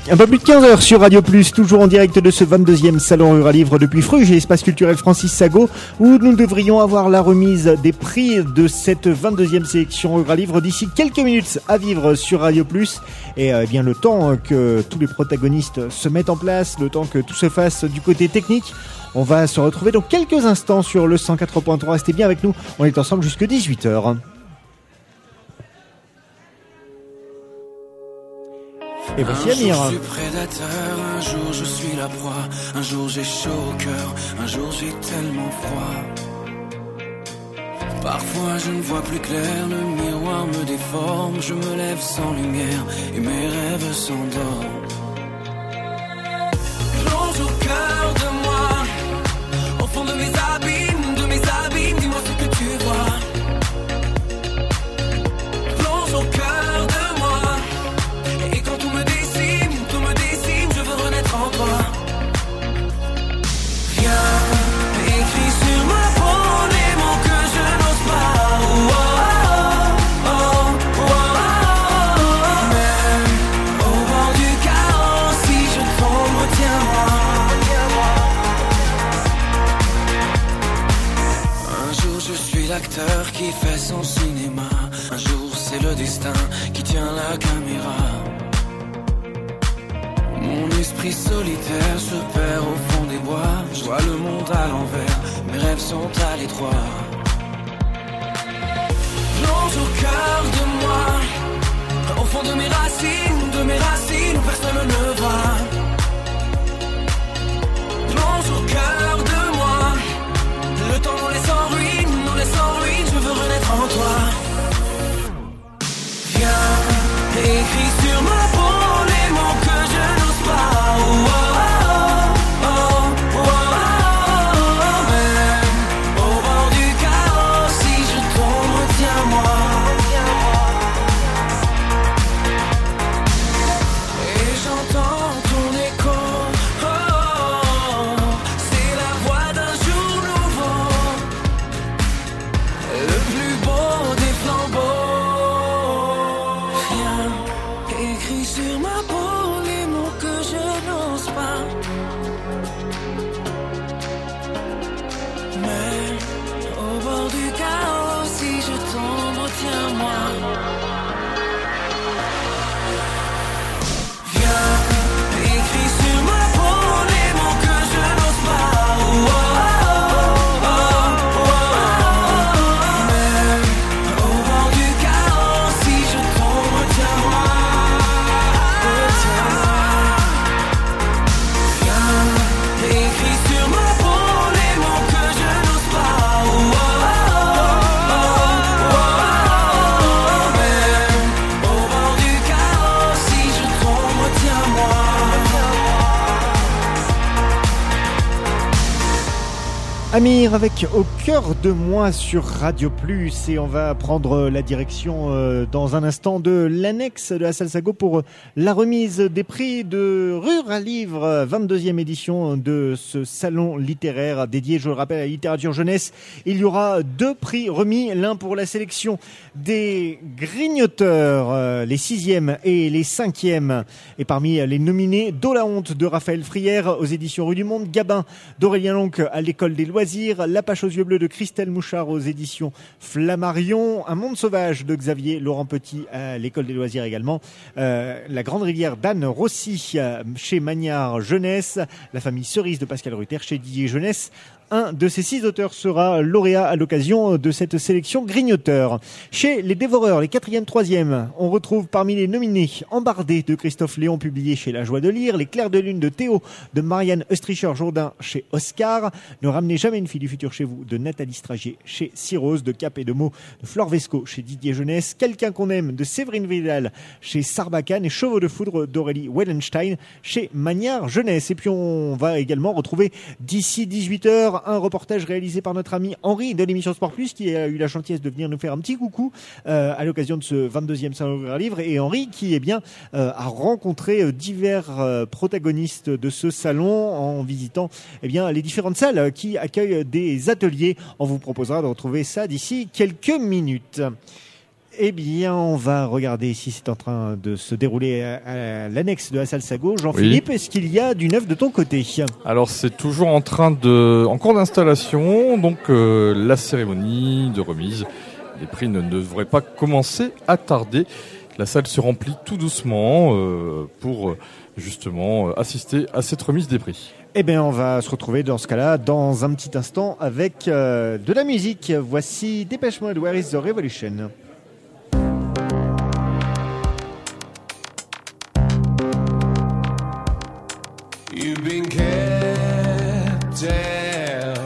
Un peu plus de 15h sur Radio Plus, toujours en direct de ce 22e Salon Rural Livre depuis Fruges et Espace Culturel Francis Sago, où nous devrions avoir la remise des prix de cette 22e sélection Rural Livre d'ici quelques minutes à vivre sur Radio Plus. Et bien le temps que tous les protagonistes se mettent en place, le temps que tout se fasse du côté technique, on va se retrouver dans quelques instants sur le 104.3. Restez bien avec nous, on est ensemble jusque 18h. Et voici Amir. Un jour je suis prédateur, un jour je suis la proie, un jour j'ai chaud au cœur, un jour j'ai tellement froid. Parfois je ne vois plus clair, le miroir me déforme, je me lève sans lumière et mes rêves s'endorment. Plonge au cœur de moi, au fond de mes abîmes, dis-moi ce que tu vois. Plonge au cœur de moi, et quand tout me décime, je veux renaître en toi. Viens, écris sur ma peau les mots que je n'ose pas. Oh, oh, oh, oh, oh. Même au bord du chaos, si je tombe, retiens-moi. Un jour je suis l'acteur qui fait son cinéma, un jour c'est le destin qui tient la caméra. Mon esprit solitaire se perd au fond des bois. Je vois le monde à l'envers, mes rêves sont à l'étroit. Plonge au cœur de moi, au fond de mes racines, où personne ne va. Plonge au cœur de moi, le temps nous laisse en ruine, je veux renaître en toi. Viens, écris sur ma peau les mots que je n'ose pas. Oh, oh, oh, oh, oh, oh. Même au bord du chaos, si je tombe, retiens-moi. Et j'entends ton écho, oh, c'est la voix d'un jour nouveau, le plus beau des flambeaux. Viens, écris sur ma peau les mots que je n'ose pas. Mais au bord du chaos, si je tombe, retiens-moi. Viens, écris sur ma peau les mots que je n'ose pas. Oh, oh, oh, oh, oh. Même au bord du chaos, si je tombe, retiens-moi. Viens, écris sur ma peau les mots que je n'ose pas. Oh, oh, oh, oh, oh. Même au bord du chaos, si je tombe, retiens-moi. Amir avec Au cœur de moi sur Radio Plus, et on va prendre la direction dans un instant de l'annexe de la salle Sago pour la remise des prix de Rural Livre, 22e édition de ce salon littéraire dédié, je le rappelle, à la littérature jeunesse. Il y aura 2 prix remis, l'un pour la sélection des Grignoteurs, les 6e et les 5e, et parmi les nominés, D'eau la honte de Raphaël Frière aux éditions Rue du Monde, Gabin d'Aurélien Lonc à l'École des Loisirs, La Pâche aux yeux bleus de Christelle Mouchard aux éditions Flammarion, Un monde sauvage de Xavier Laurent Petit à l'École des Loisirs également, La Grande Rivière d'Anne Rossi chez Magnard Jeunesse, La Famille Cerise de Pascal Ruther chez Didier Jeunesse. Un de ces 6 auteurs sera lauréat à l'occasion de cette sélection Grignoteur. Chez les Dévoreurs, les 4e, 3e, on retrouve parmi les nominés Embardé de Christophe Léon, publié chez La Joie de lire, Les Clairs de Lune de Théo de Marianne Östricher-Jourdain chez Oscar, Ne ramenez jamais une fille du futur chez vous de Nathalie Stragier chez Cyrose, De Cap et de mots de Flore Vesco chez Didier Jeunesse, Quelqu'un qu'on aime de Séverine Vidal chez Sarbacane et Chevaux de foudre d'Aurélie Wellenstein chez Magnard Jeunesse. Et puis on va également retrouver d'ici 18h un reportage réalisé par notre ami Henri de l'émission Sport Plus, qui a eu la gentillesse de venir nous faire un petit coucou à l'occasion de ce 22e Salon Rural Livre. Et Henri qui a rencontré divers protagonistes de ce salon en visitant les différentes salles qui accueillent des ateliers. On vous proposera de retrouver ça d'ici quelques minutes. Eh bien, on va regarder si c'est en train de se dérouler à l'annexe de la salle Sago. Jean-Philippe, Est-ce qu'il y a du neuf de ton côté ? Alors c'est toujours en cours d'installation, donc la cérémonie de remise des prix ne devrait pas commencer à tarder. La salle se remplit tout doucement pour justement assister à cette remise des prix. Eh bien, on va se retrouver dans ce cas-là dans un petit instant avec de la musique. Voici Depeche Mode, Where is the Revolution ? You've been kept down.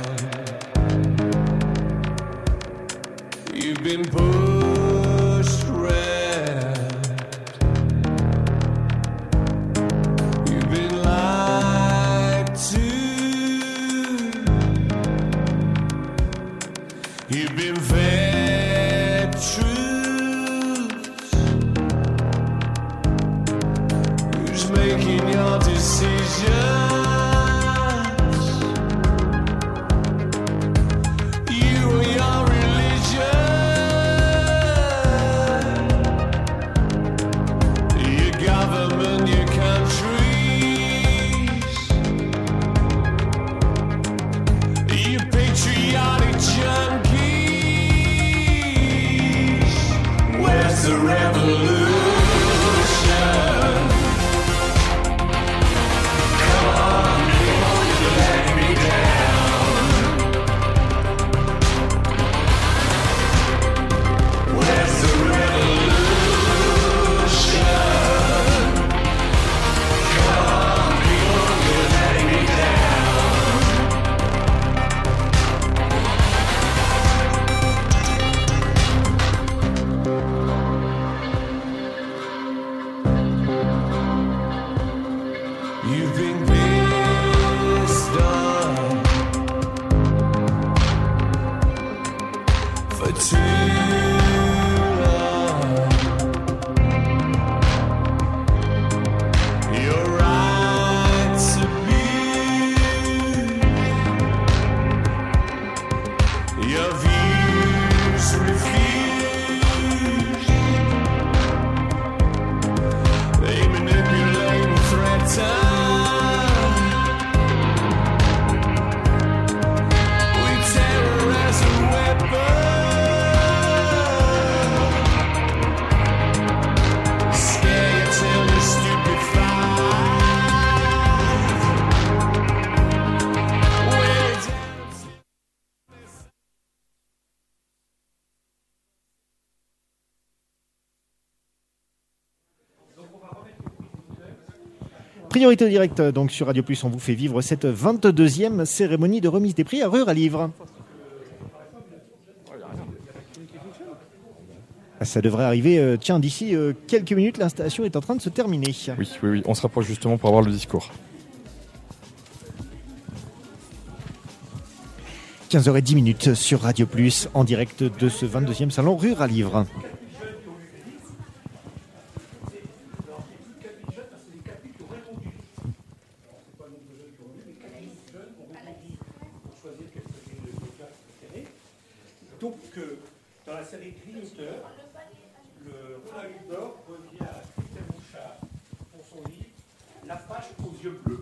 You've been pushed around. You've been lied to. You've been fed truths. Who's making your decisions? You or your religion? Your government, your countries? Your patriotic junkies? Where's the revolution? You've been pissed off for too long. Your rights abused, your views refused. They manipulate and threaten. Priorité au direct, donc sur Radio Plus, on vous fait vivre cette 22e cérémonie de remise des prix à Ruralivre. Ça devrait arriver, d'ici quelques minutes, l'installation est en train de se terminer. Oui, on se rapproche justement pour avoir le discours. 15h10 sur Radio Plus, en direct de ce 22e salon Ruralivre. Donc, dans la série Grignoteur, le Ruralivre d'or revient à Christelle Mouchard pour son livre L'Apache aux yeux bleus.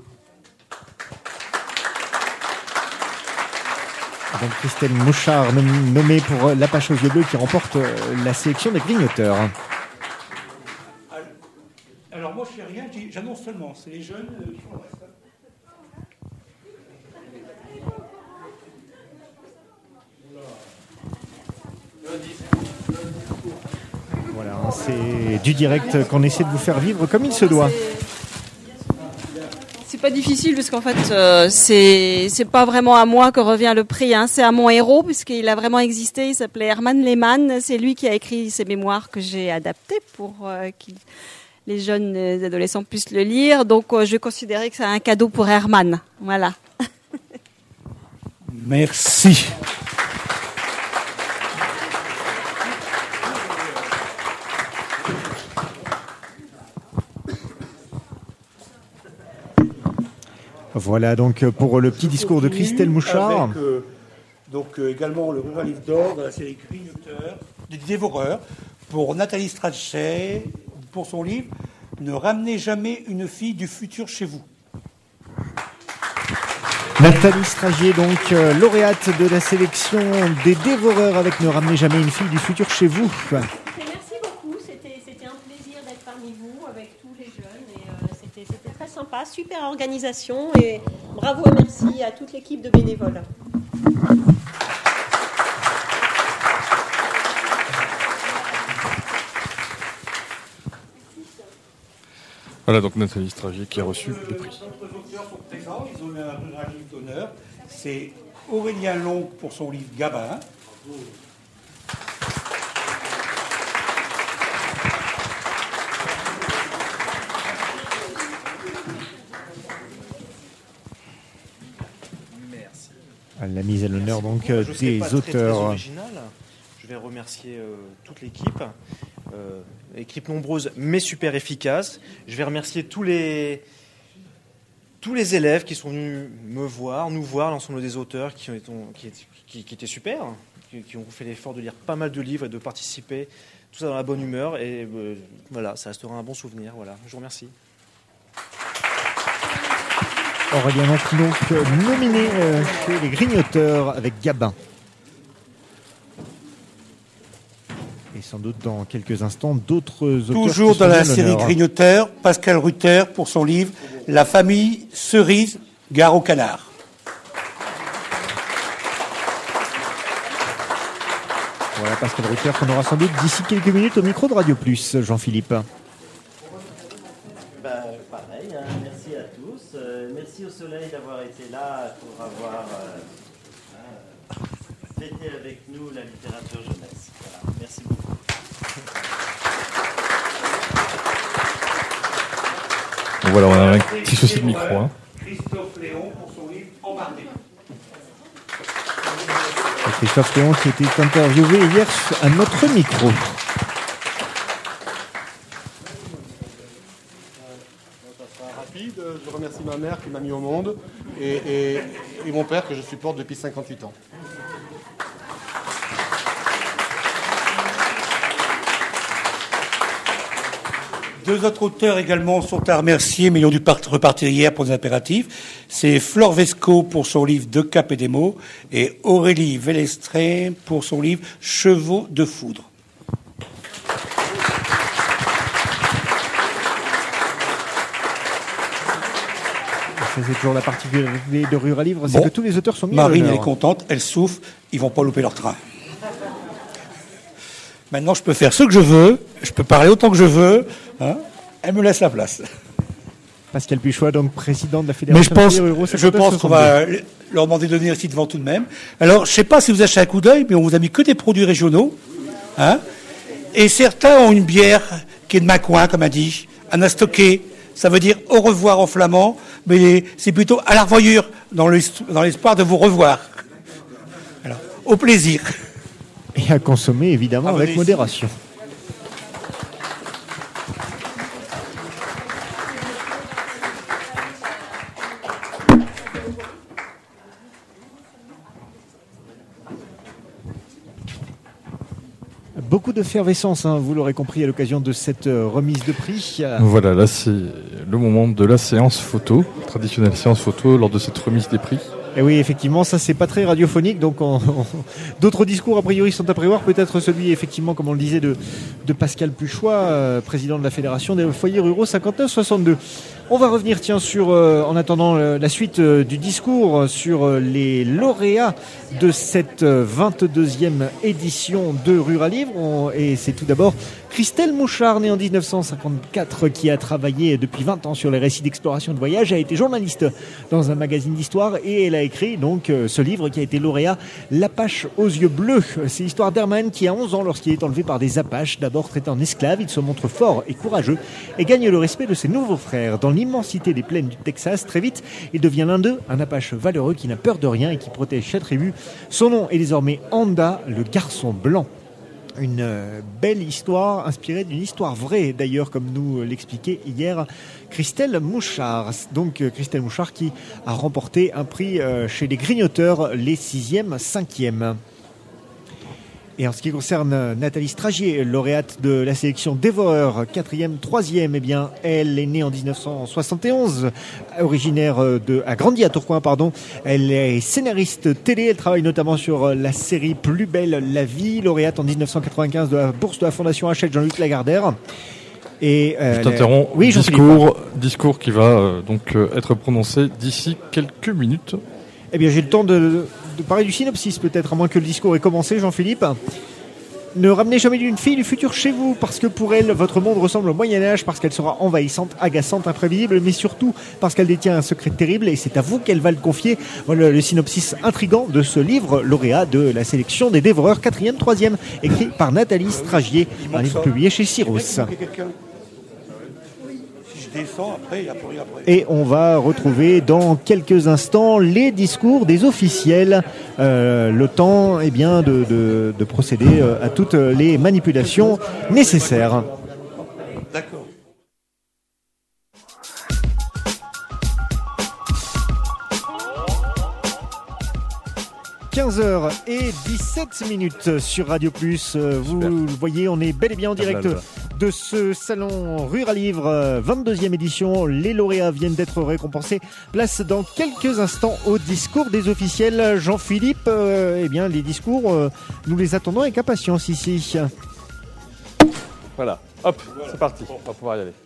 Donc Christelle Mouchard, nommée pour L'Apache aux yeux bleus, qui remporte la sélection des Grignoteurs. Alors moi, je fais rien, j'annonce seulement. C'est les jeunes qui font le reste. Voilà, c'est du direct qu'on essaie de vous faire vivre comme il se doit. C'est pas difficile parce qu'en fait, c'est pas vraiment à moi que revient le prix, hein. C'est à mon héros puisqu'il a vraiment existé. Il s'appelait Herman Lehmann. C'est lui qui a écrit ces mémoires que j'ai adaptées pour que les jeunes adolescents puissent le lire. Donc, je vais considérer que c'est un cadeau pour Herman. Voilà. Merci. Voilà donc pour le petit discours de Christelle Mouchard. Avec, également le Ruralivre d'or de la série Grignoteur, des dévoreurs, pour Nathalie Strachey, pour son livre « Ne ramenez jamais une fille du futur chez vous ». Nathalie Stragier, donc lauréate de la sélection des dévoreurs avec Ne ramenez jamais une fille du futur chez vous. Merci beaucoup, c'était un plaisir d'être parmi vous avec tous les jeunes et c'était très sympa, super organisation et bravo et merci à toute l'équipe de bénévoles. Voilà donc Nathalie Stragier qui a reçu le prix. D'autres auteurs sont présents, ils ont eu un livre d'honneur. C'est Aurélien Long pour son livre Gabin. La mise à l'honneur donc Je serai des pas très auteurs. original. Je vais remercier toute l'équipe, équipe nombreuse mais super efficace. Je vais remercier tous les élèves qui sont venus nous voir, l'ensemble des auteurs qui étaient super, qui ont fait l'effort de lire pas mal de livres et de participer, tout ça dans la bonne humeur. Et voilà, ça restera un bon souvenir. Voilà, je vous remercie. Aurélien donc nominé chez les Grignoteurs avec Gabin. Et sans doute dans quelques instants d'autres auteurs. Toujours qui dans sont la à série l'honneur. Grignoteur, Pascal Ruther pour son livre La famille Cerise, gare au canard. Voilà Pascal Ruther qu'on aura sans doute d'ici quelques minutes au micro de Radio Plus, Jean-Philippe. Pareil, hein, merci à tous. Merci au soleil d'avoir été là pour avoir fêté avec nous la littérature jeunesse. Voilà, merci beaucoup. Donc voilà, on a un petit souci de micro. Hein. Christophe Léon pour son livre Emmerdé. Et Christophe Léon qui était interviewé hier à notre micro. Rapide, je remercie ma mère qui m'a mis au monde et mon père que je supporte depuis 58 ans. Deux autres auteurs également sont à remercier, mais ils ont dû repartir hier pour des impératifs. C'est Flore Vesco pour son livre De Cap et des mots et Aurélie Vélestré pour son livre Chevaux de foudre. C'est toujours la particularité de Ruralivre, c'est Bon, que tous les auteurs sont mis Marine, à elle est l'honneur. contente, elle souffle, ils vont pas louper leur train. Maintenant, je peux faire ce que je veux, je peux parler autant que je veux, hein, elle me laisse la place. Pascal Puchois, donc président de la Mais Fédération je pense qu'on va leur demander de venir ici devant tout de même. Alors, je sais pas si vous achetez un coup d'œil, mais on vous a mis que des produits régionaux, hein, et certains ont une bière qui est de ma coin, comme a dit, Anastoké. Ça veut dire au revoir en flamand, mais c'est plutôt à la revoyure, dans l'espoir de vous revoir. Alors, au plaisir. Et à consommer évidemment avec ici. modération. Beaucoup d'effervescence, hein, vous l'aurez compris à l'occasion de cette remise de prix. Voilà, là c'est le moment de la séance photo, traditionnelle séance photo lors de cette remise des prix. Et oui, effectivement, ça c'est pas très radiophonique, donc d'autres discours a priori sont à prévoir, peut-être celui effectivement, comme on le disait, de Pascal Puchois, président de la Fédération des foyers ruraux 59-62. On va revenir sur, en attendant la suite du discours, sur les lauréats de cette 22e édition de Ruralivre. Et c'est tout d'abord Christelle Mouchard, née en 1954, qui a travaillé depuis 20 ans sur les récits d'exploration de voyage, a été journaliste dans un magazine d'histoire et elle a écrit donc ce livre qui a été lauréat, L'Apache aux yeux bleus. C'est l'histoire d'Herman qui a 11 ans lorsqu'il est enlevé par des Apaches. D'abord traité en esclave, il se montre fort et courageux et gagne le respect de ses nouveaux frères. Dans l'immensité des plaines du Texas, très vite, il devient l'un d'eux, un Apache valeureux qui n'a peur de rien et qui protège sa tribu. Son nom est désormais Anda, le garçon blanc. Une belle histoire inspirée d'une histoire vraie, d'ailleurs, comme nous l'expliquait hier Christelle Mouchard. Donc Christelle Mouchard qui a remporté un prix chez les Grignoteurs, les 6e, 5e. Et en ce qui concerne Nathalie Stragier, lauréate de la sélection Dévoreur, 4e, 3e, eh bien, elle est née en 1971, originaire a grandi à Tourcoing, pardon. Elle est scénariste télé, elle travaille notamment sur la série Plus belle la vie, lauréate en 1995 de la bourse de la Fondation Hachette Jean-Luc Lagardère. Et je t'interromps. Oui, discours qui va être prononcé d'ici quelques minutes. Eh bien, j'ai le temps de parler du synopsis, peut-être, à moins que le discours ait commencé, Jean-Philippe. Ne ramenez jamais une fille du futur chez vous, parce que pour elle, votre monde ressemble au Moyen-Âge, parce qu'elle sera envahissante, agaçante, imprévisible, mais surtout parce qu'elle détient un secret terrible, et c'est à vous qu'elle va le confier. Voilà le synopsis intrigant de ce livre, lauréat de la sélection des Dévoreurs, 4e, 3e, écrit par Nathalie Stragier, un livre publié chez Cyrus. Et on va retrouver dans quelques instants les discours des officiels, le temps de procéder à toutes les manipulations nécessaires. D'accord. – 15h17 sur Radio Plus. Vous le voyez, on est bel et bien en direct de ce salon Rure à Livre, 22e édition. Les lauréats viennent d'être récompensés. Place dans quelques instants au discours des officiels. Jean-Philippe, les discours, nous les attendons avec impatience ici. Voilà, hop, c'est parti, on va pouvoir y aller.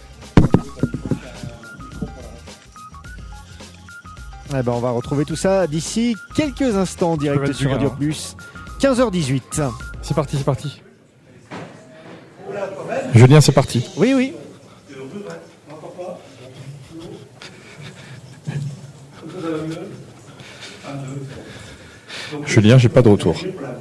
On va retrouver tout ça d'ici quelques instants en direct sur Radio Plus. 15h18. C'est parti. Julien, c'est parti. Oui. Julien, j'ai pas de retour.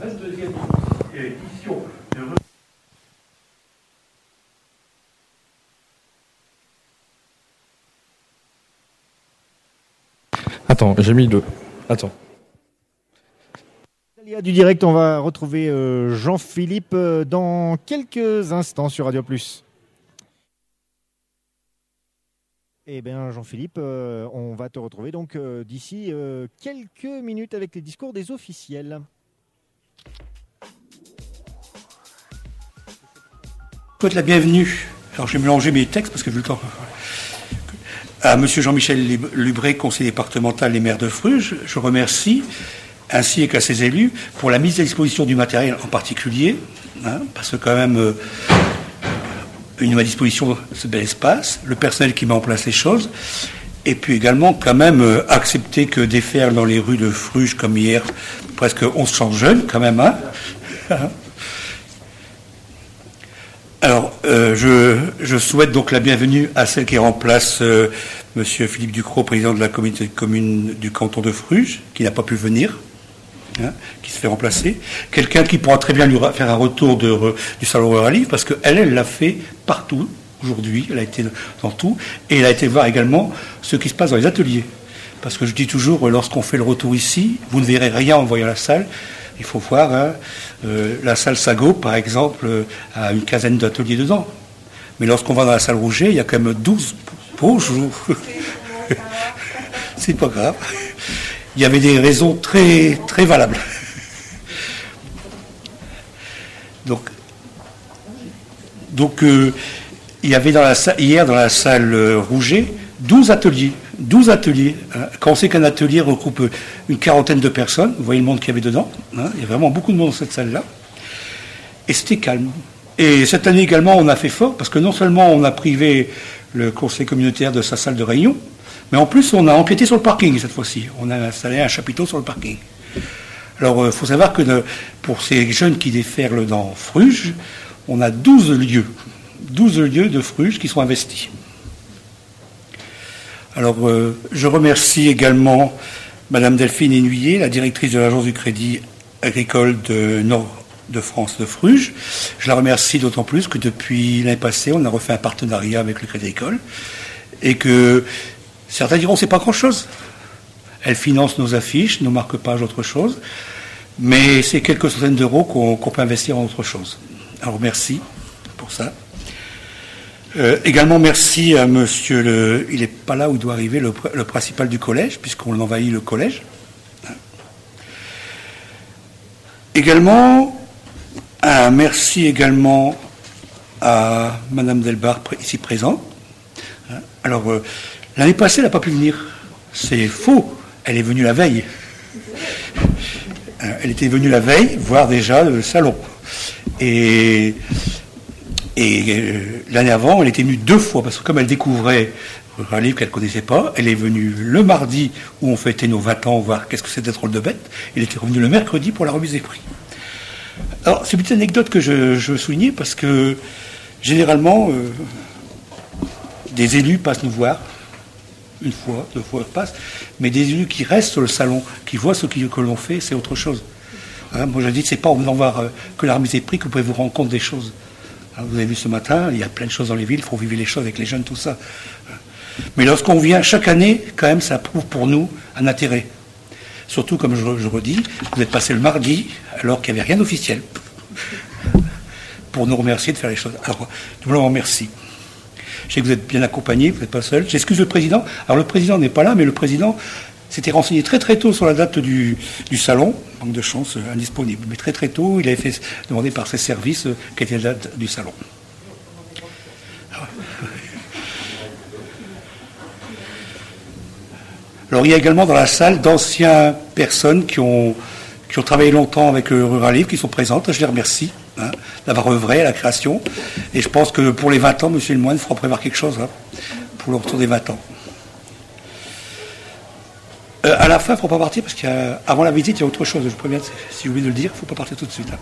Attends, j'ai mis 2. Attends. Du direct, on va retrouver Jean-Philippe dans quelques instants sur Radio Plus. Eh bien, Jean-Philippe, on va te retrouver donc d'ici quelques minutes avec les discours des officiels. Je souhaite la bienvenue. Alors, je vais mélanger mes textes parce que vu le temps. À Monsieur Jean-Michel Lubré, conseiller départemental et maire de Fruges, je remercie, ainsi qu'à ses élus, pour la mise à disposition du matériel en particulier, parce que quand même, une mise à disposition ce bel espace, le personnel qui met en place les choses, et puis également quand même accepter que défaire dans les rues de Fruges comme hier, presque 1100 jeunes quand même, Alors, je souhaite donc la bienvenue à celle qui remplace Monsieur Philippe Ducrot, président de la communauté de communes du canton de Fruges, qui n'a pas pu venir, qui se fait remplacer. Quelqu'un qui pourra très bien lui faire un retour du salon Rure à Livre, parce qu'elle l'a fait partout aujourd'hui, elle a été dans tout, et elle a été voir également ce qui se passe dans les ateliers. Parce que je dis toujours, lorsqu'on fait le retour ici, vous ne verrez rien en voyant la salle. Il faut voir, la salle Sago, par exemple, a une quinzaine d'ateliers dedans. Mais lorsqu'on va dans la salle Rouget, il y a quand même 12 beaux jours. C'est pas grave. Il y avait des raisons très, très valables. Donc il y avait hier dans la salle Rouget 12 ateliers. 12 ateliers. Quand on sait qu'un atelier regroupe une quarantaine de personnes, vous voyez le monde qu'il y avait dedans, il y a vraiment beaucoup de monde dans cette salle-là. Et c'était calme. Et cette année également, on a fait fort, parce que non seulement on a privé le conseil communautaire de sa salle de réunion, mais en plus on a empiété sur le parking cette fois-ci. On a installé un chapiteau sur le parking. Alors il faut savoir que pour ces jeunes qui déferlent dans Fruges, on a 12 lieux de Fruges qui sont investis. Alors, je remercie également Madame Delphine Énuyer, la directrice de l'Agence du Crédit Agricole de Nord-de-France de Fruges. Je la remercie d'autant plus que depuis l'année passée, on a refait un partenariat avec le Crédit Agricole et que certains diront c'est pas grand-chose. Elle finance nos affiches, nos marque-pages, autre chose, mais c'est quelques centaines d'euros qu'on peut investir en autre chose. Alors, merci pour ça. Également merci à monsieur il n'est pas là où il doit arriver, le principal du collège, puisqu'on envahit le collège. Également, Un merci également à Madame Delbar, ici présente. Alors, l'année passée, elle n'a pas pu venir. C'est faux. Elle est venue la veille. Elle était venue la veille voir déjà le salon. Et l'année avant, elle était venue 2 fois, parce que comme elle découvrait un livre qu'elle ne connaissait pas, elle est venue le mardi où on fêtait nos 20 ans, voir qu'est-ce que c'était drôle de bête. Elle était revenue le mercredi pour la remise des prix. Alors, c'est une petite anecdote que je veux souligner, parce que généralement, des élus passent nous voir, 1 fois, 2 fois, ils passent, mais des élus qui restent sur le salon, qui voient ce que l'on fait, c'est autre chose. Moi, je dis, c'est pas en venant voir que la remise des prix que vous pouvez vous rendre compte des choses. Vous avez vu ce matin, il y a plein de choses dans les villes, il faut vivre les choses avec les jeunes, tout ça. Mais lorsqu'on vient chaque année, quand même, ça prouve pour nous un intérêt. Surtout, comme je redis, vous êtes passé le mardi, alors qu'il n'y avait rien d'officiel, pour nous remercier de faire les choses. Alors, je vous remercie. Je sais que vous êtes bien accompagnés, vous n'êtes pas seul. J'excuse le président. Alors, le président n'est pas là, mais le président s'était renseigné très très tôt sur la date du salon. Manque de chance, indisponible. Mais très très tôt, il avait fait demander par ses services quelle était la date du salon. Alors, il y a également dans la salle d'anciennes personnes qui ont travaillé longtemps avec Rural Livre, qui sont présentes. Je les remercie d'avoir œuvré à la création. Et je pense que pour les 20 ans, M. le Moine fera prévoir quelque chose pour le retour des 20 ans. À la fin, il ne faut pas partir, parce qu'avant la visite, il y a autre chose. Je préviens, si j'ai oublié de le dire, il ne faut pas partir tout de suite.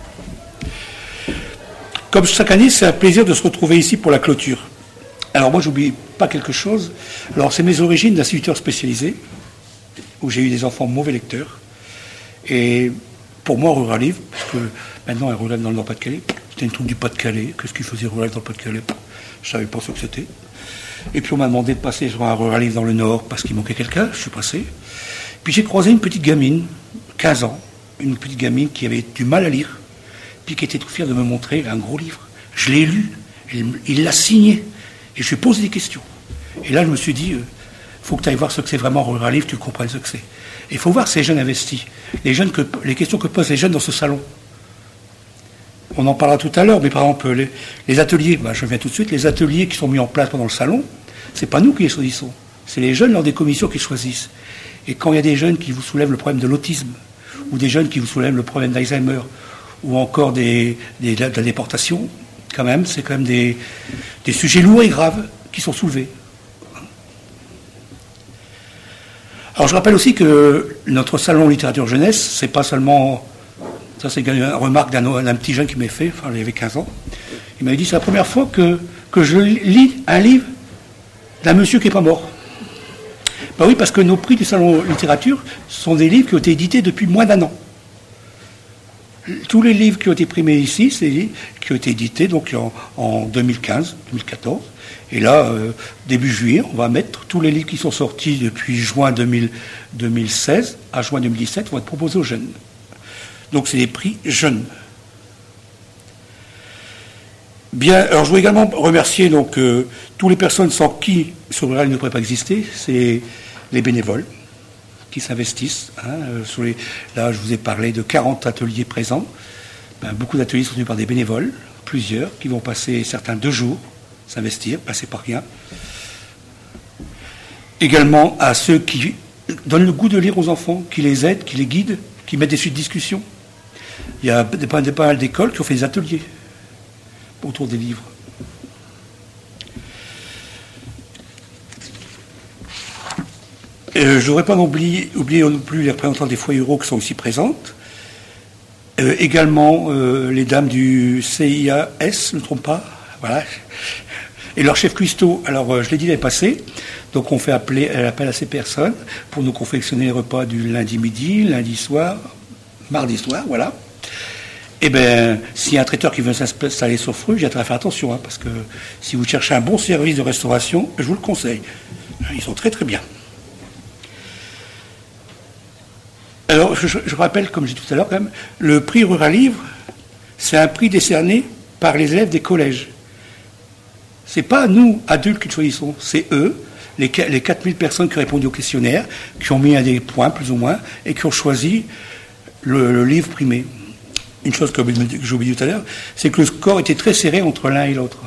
Comme chaque année, c'est un plaisir de se retrouver ici pour la clôture. Alors moi, j'oublie pas quelque chose. Alors, c'est mes origines d'instituteur spécialisé, où j'ai eu des enfants mauvais lecteurs. Et pour moi, Rural Livre, parce que maintenant, elle relève dans le Nord-Pas-de-Calais, c'était une troupe du Pas-de-Calais. Qu'est-ce qu'il faisait Rural Livre dans le Pas-de-Calais? Je ne savais pas ce que c'était. Et puis on m'a demandé de passer sur un Rural Livre dans le Nord, parce qu'il manquait quelqu'un. Je suis passé. Puis j'ai croisé une petite gamine, 15 ans, une petite gamine qui avait du mal à lire, puis qui était tout fière de me montrer un gros livre. Je l'ai lu, il l'a signé, et je lui ai posé des questions. Et là, je me suis dit, il faut que tu ailles voir ce que c'est vraiment Rural Livre, tu comprennes ce que c'est. Et il faut voir ces jeunes investis, les questions que posent les jeunes dans ce salon. On en parlera tout à l'heure, mais par exemple, les ateliers, je viens tout de suite, les ateliers qui sont mis en place pendant le salon, c'est pas nous qui les choisissons, c'est les jeunes lors des commissions qui choisissent. Et quand il y a des jeunes qui vous soulèvent le problème de l'autisme, ou des jeunes qui vous soulèvent le problème d'Alzheimer, ou encore de la déportation, quand même, c'est quand même des sujets lourds et graves qui sont soulevés. Alors je rappelle aussi que notre salon littérature jeunesse, c'est pas seulement, ça c'est une remarque d'un petit jeune qui m'a fait, il avait 15 ans, il m'avait dit c'est la première fois que je lis un livre d'un monsieur qui n'est pas mort. Ben oui, parce que nos prix du salon littérature sont des livres qui ont été édités depuis moins d'1 an. Tous les livres qui ont été primés ici, c'est des livres qui ont été édités donc en 2015, 2014. Et là, début juillet, on va mettre tous les livres qui sont sortis depuis juin 2016 à juin 2017 vont être proposés aux jeunes. Donc c'est des prix jeunes. Bien, alors je veux également remercier donc toutes les personnes sans qui ce Rural ne pourrait pas exister, c'est les bénévoles qui s'investissent. Là, je vous ai parlé de 40 ateliers présents. Beaucoup d'ateliers sont tenus par des bénévoles, plusieurs, qui vont passer certains 2 jours, s'investir, passer par rien. Également à ceux qui donnent le goût de lire aux enfants, qui les aident, qui les guident, qui mettent des suites de discussion. Il y a pas mal d'écoles qui ont fait des ateliers autour des livres. Je ne voudrais pas oublier non plus les représentants des foyers ruraux qui sont aussi présentes. Également les dames du CIAS, je ne me trompe pas, voilà. Et leur chef cuistot, alors je l'ai dit l'année passée, donc on fait appel à ces personnes pour nous confectionner les repas du lundi midi, lundi soir, mardi soir, voilà. Eh bien, s'il y a un traiteur qui veut s'installer sur Fruges, j'ai intérêt à faire attention, parce que si vous cherchez un bon service de restauration, je vous le conseille. Ils sont très très bien. Alors, je rappelle, comme j'ai dit tout à l'heure, quand même, le prix Rural Livre, c'est un prix décerné par les élèves des collèges. Ce n'est pas nous, adultes, qui le choisissons, c'est eux, les 4000 personnes qui ont répondu au questionnaire, qui ont mis des points, plus ou moins, et qui ont choisi le livre primé. une chose que j'ai oublié tout à l'heure, c'est que le score était très serré entre l'un et l'autre.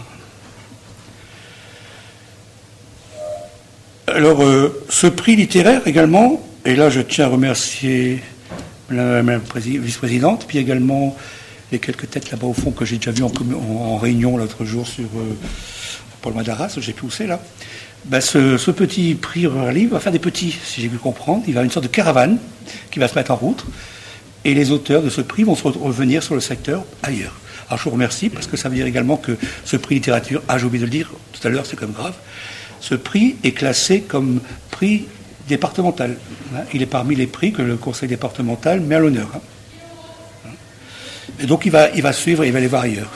Alors, ce prix littéraire également, et là je tiens à remercier la vice-présidente, puis également les quelques têtes là-bas au fond que j'ai déjà vues en réunion l'autre jour sur pour le mois d'Arras, je ne sais plus où c'est là. Ben, ce petit prix Rural Livre va faire des petits, si j'ai pu comprendre. Il va y avoir une sorte de caravane qui va se mettre en route. Et les auteurs de ce prix vont se revenir sur le secteur ailleurs. Alors je vous remercie parce que ça veut dire également que ce prix littérature, j'ai oublié de le dire tout à l'heure, c'est quand même grave, ce prix est classé comme prix départemental. Il est parmi les prix que le conseil départemental met à l'honneur. Et donc il va suivre et il va aller voir ailleurs.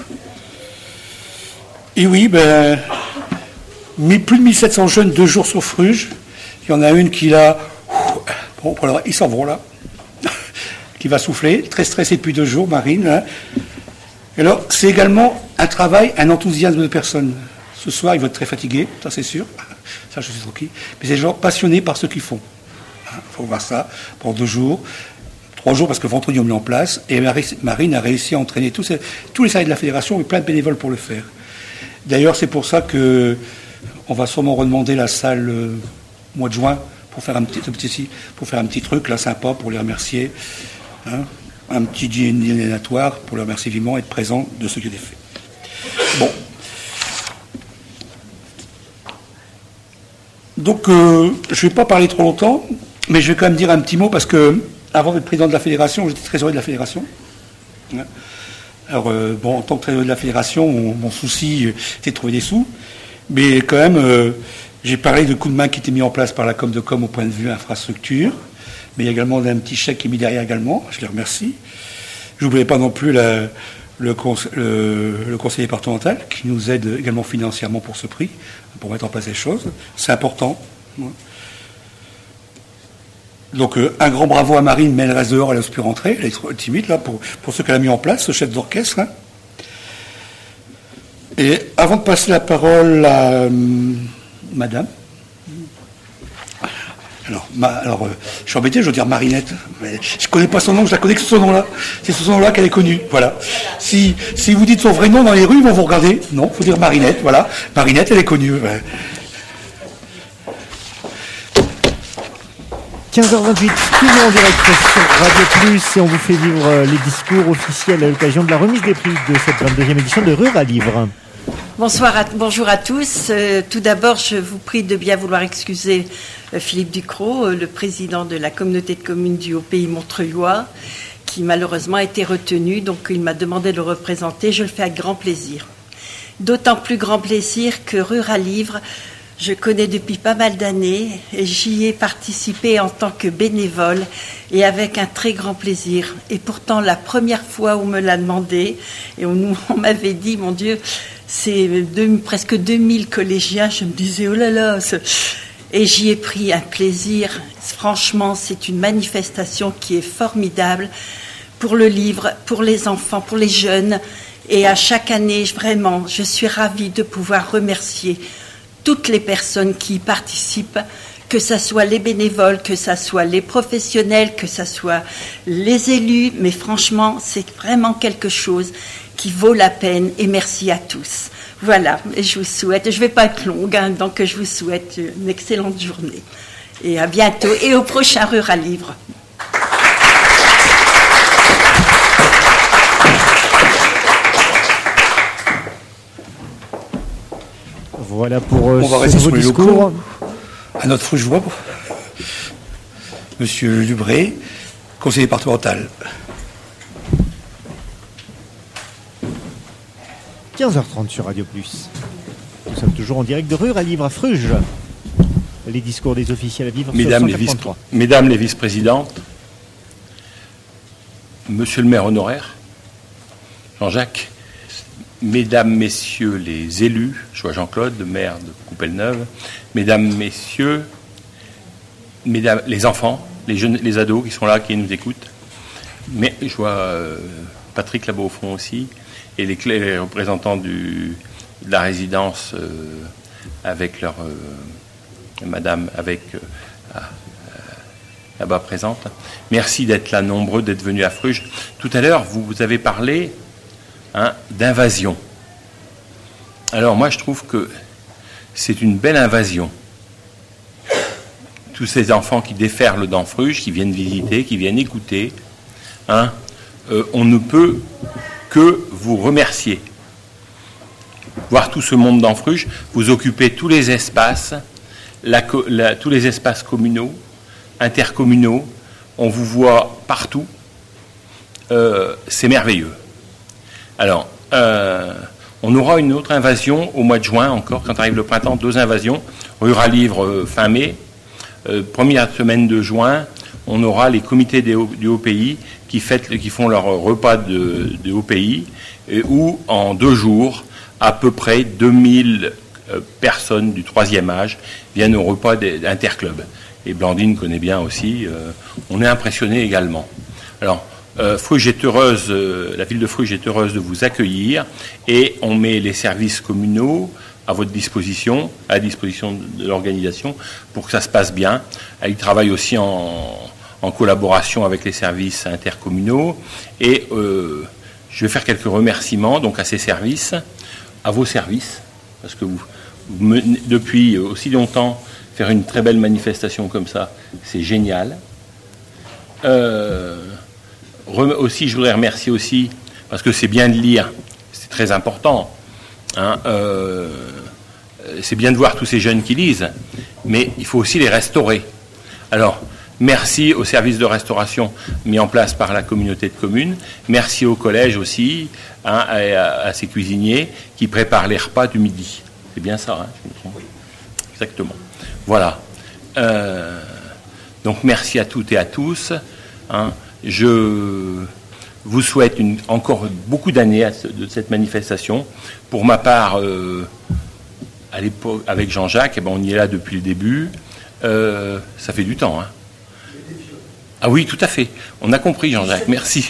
Et oui, plus de 1700 jeunes, 2 jours sur Fruges. Il y en a une qui là, bon, alors, ils s'en vont là, qui va souffler, très stressée depuis 2 jours, Marine. Hein. Et alors, c'est également un travail, un enthousiasme de personnes. Ce soir, ils vont être très fatigués, ça c'est sûr, ça je suis tranquille. Mais c'est des gens passionnés par ce qu'ils font. Il faut voir ça, pendant 2 jours, 3 jours, parce que vendredi on met en place, et Marine a réussi à entraîner tous les salariés de la fédération et plein de bénévoles pour le faire. D'ailleurs, c'est pour ça que on va sûrement redemander la salle au mois de juin pour faire un petit truc là sympa pour les remercier. Hein, un petit dînatoire pour les remercier vivement et être présent de ce qui a été fait. Bon. Donc, je ne vais pas parler trop longtemps, mais je vais quand même dire un petit mot parce que, avant d'être président de la fédération, j'étais trésorier de la fédération. Alors, en tant que trésorier de la fédération, mon souci était de trouver des sous, mais quand même, j'ai parlé de coups de main qui étaient mis en place par la com de com au point de vue infrastructure, mais il y a également un petit chèque qui est mis derrière également, je les remercie. Je n'oubliais pas non plus le conseil départemental qui nous aide également financièrement pour ce prix, pour mettre en place les choses. C'est important. Donc un grand bravo à Marine, mais elle reste dehors, elle n'ose plus rentrer, elle est trop timide là pour ce qu'elle a mis en place, ce chef d'orchestre. Hein. Et avant de passer la parole à Madame, alors je suis embêté, je veux dire Marinette, mais je connais pas son nom, je la connais que ce nom-là. C'est ce nom-là qu'elle est connue, voilà. Si vous dites son vrai nom dans les rues, ils vont vous regarder. Non, faut dire Marinette, voilà. Marinette, elle est connue. Ouais. 15h28, toujours en direct sur Radio Plus, et on vous fait vivre les discours officiels à l'occasion de la remise des prix de cette 22e édition de Rural Livre. Bonjour à tous. Tout d'abord, je vous prie de bien vouloir excuser Philippe Ducrot, le président de la communauté de communes du Haut-Pays Montreuilois, qui malheureusement a été retenu, donc il m'a demandé de le représenter. Je le fais avec grand plaisir. D'autant plus grand plaisir que Rural Livre, je connais depuis pas mal d'années et j'y ai participé en tant que bénévole et avec un très grand plaisir. Et pourtant, la première fois où on me l'a demandé et on m'avait dit, mon Dieu, c'est presque 2000 collégiens, je me disais, oh là là, et j'y ai pris un plaisir. Franchement, c'est une manifestation qui est formidable pour le livre, pour les enfants, pour les jeunes. Et à chaque année, vraiment, je suis ravie de pouvoir remercier toutes les personnes qui y participent, que ce soit les bénévoles, que ce soit les professionnels, que ce soit les élus. Mais franchement, c'est vraiment quelque chose qui vaut la peine. Et merci à tous. Voilà, et je vous souhaite, je ne vais pas être longue, hein, donc je vous souhaite une excellente journée. Et à bientôt, et au prochain Rural Livre. Voilà pour on va rester sur les discours. Locaux. À notre Frugeois, Monsieur Dubré, conseiller départemental. 15h30 sur Radio Plus. Nous sommes toujours en direct de Rural Livre à Fruges. Les discours des officiels à vivre Mesdames sur 143. Mesdames les vice-présidentes, Monsieur le maire honoraire, Jean-Jacques, Mesdames, Messieurs les élus, je vois Jean-Claude, le maire de Coupelle-Neuve, Mesdames, Messieurs, Mesdames, les enfants, les jeunes, les ados qui sont là, qui nous écoutent, mais je vois Patrick là-bas au fond aussi, et les représentants de la résidence avec leur madame, avec là-bas présentes. Merci d'être là nombreux, d'être venus à Fruges. Tout à l'heure, vous avez parlé d'invasion. Alors moi, je trouve que c'est une belle invasion. Tous ces enfants qui déferlent dans Fruges, qui viennent visiter, qui viennent écouter, on ne peut que vous remercier. Voir tout ce monde dans Fruges, vous occupez tous les espaces, tous les espaces communaux, intercommunaux, on vous voit partout, c'est merveilleux. Alors, on aura une autre invasion au mois de juin encore, quand arrive le printemps, 2 invasions, Ruralivre fin mai, première semaine de juin, on aura les comités du haut pays qui font leur repas de haut pays, où en 2 jours, à peu près 2000 personnes du 3e âge viennent au repas d'Interclub. Et Blandine connaît bien aussi, on est impressionné également. Alors, Fruges est heureuse, la ville de Fruges est heureuse de vous accueillir, et on met les services communaux à votre disposition, à la disposition de l'organisation, pour que ça se passe bien. Elle travaille aussi en collaboration avec les services intercommunaux, et je vais faire quelques remerciements donc à ces services, à vos services, parce que vous depuis aussi longtemps, faire une très belle manifestation comme ça, c'est génial. Aussi, je voudrais remercier aussi, parce que c'est bien de lire, c'est très important, c'est bien de voir tous ces jeunes qui lisent, mais il faut aussi les restaurer. Alors, merci aux services de restauration mis en place par la communauté de communes, merci au collège aussi, à ces cuisiniers qui préparent les repas du midi. C'est bien ça, je me trompe. Exactement. Voilà. Donc merci à toutes et à tous. Je vous souhaite encore beaucoup d'années de cette manifestation. Pour ma part, à l'époque, avec Jean-Jacques, on y est là depuis le début. Ça fait du temps. Ah oui, tout à fait. On a compris, Jean-Jacques. Merci.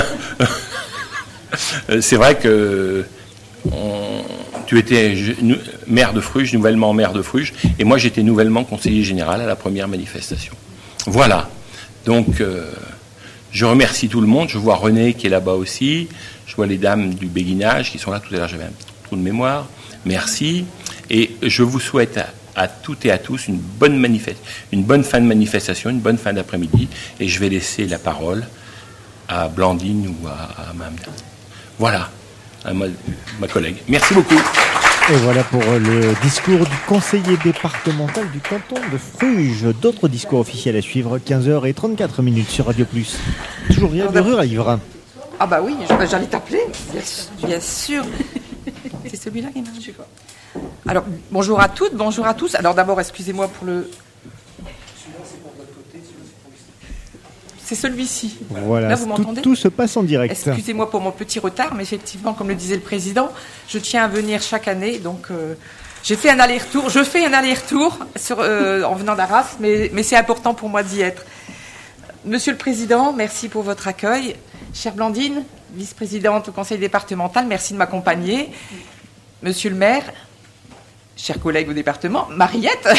C'est vrai que tu étais maire de Fruges, nouvellement maire de Fruges, et moi j'étais nouvellement conseiller général à la première manifestation. Voilà. Donc, je remercie tout le monde. Je vois René qui est là-bas aussi. Je vois les dames du béguinage qui sont là tout à l'heure. J'avais un trou de mémoire. Merci. Et je vous souhaite à toutes et à tous une bonne fin de manifestation, une bonne fin d'après-midi. Et je vais laisser la parole à Blandine ou à Mme. Voilà, à ma collègue. Merci beaucoup. Et voilà pour le discours du conseiller départemental du canton de Fruges. D'autres discours officiels à suivre, 15h34 sur Radio Plus. Toujours rien de Ruralivre. Ah bah oui, j'allais t'appeler, bien sûr. C'est celui-là qui marche. Alors, bonjour à toutes, bonjour à tous. Alors d'abord, excusez-moi pour le... C'est celui-ci. Voilà, là, vous m'entendez ? Tout se passe en direct. Excusez-moi pour mon petit retard, mais effectivement, comme le disait le président, je tiens à venir chaque année. Donc, je fais un aller-retour en venant d'Arras, mais c'est important pour moi d'y être. Monsieur le Président, merci pour votre accueil. Chère Blandine, vice-présidente au Conseil départemental, merci de m'accompagner. Monsieur le maire, chers collègues au département, Mariette.